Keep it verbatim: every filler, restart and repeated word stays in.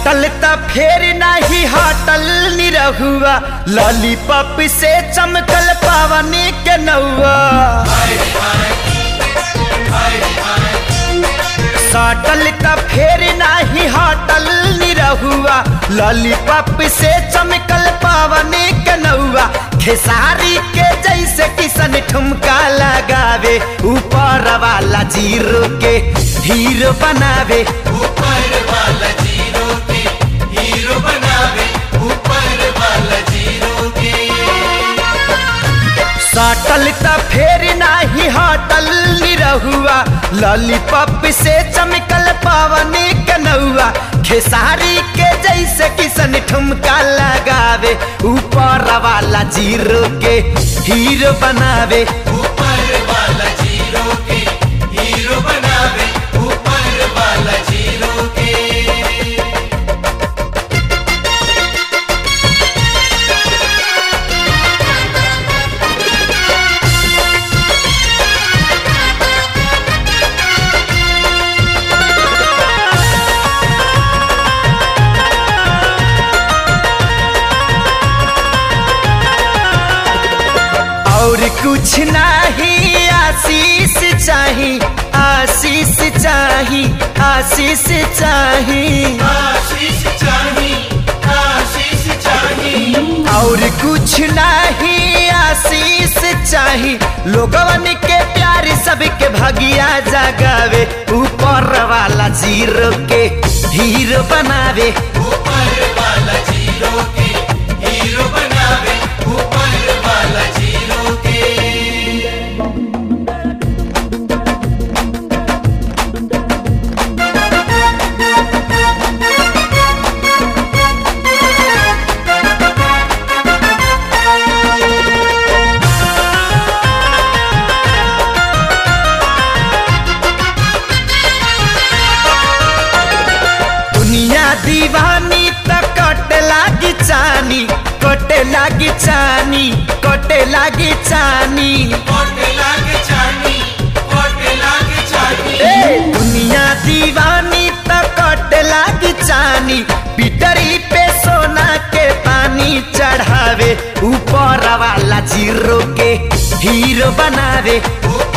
सटल त फेर नहीं हटल निरहुआ लॉलीपॉप से चमकल पावनी के नौआ। सटल त फेर नहीं हटल निरहुआ लॉलीपॉप से चमकल पावनी के नौआ। खेसारी के जैसे किसन ठुमका लगावे ऊपर वाला जीरो के हीरो बनावे। ऊपर वाला जीरो के हीरो बनावे ऊपर वाला जीरो के। सटल त फेर नाही हटल निरहुआ लॉलीपॉप से चमकल पावनी के नौआ। खेसारी के जैसे किसन ठुमका लगावे ऊपर वाला जीरो के हीरो बनावे। ऊपर वाला जीरो के हीरो बनावे ऊपर वाला जीरो के। और कुछ नहीं आशीष चाही आशीष चाही आशीष चाही आशीष चाही आशीष चाही। और कुछ नहीं आशीष चाही लोगवन के प्यार सबके भगिया जगावे ऊपर वाला जीरो के हीरो बनावे। ऊपर वाला जीरो के हीरो बनावे ऊपर वाला जीरो के। दीवानी त कटे लागी चानी कटे लागी चानी कटे लागी चानी कोटे लागे चानी कोटे लागे चानी। ए दुनिया दीवानी त कटे लागी चानी पिटरी पे सोना के पानी चढ़ावे ऊपर वाला जीरो के हीरो बनावे।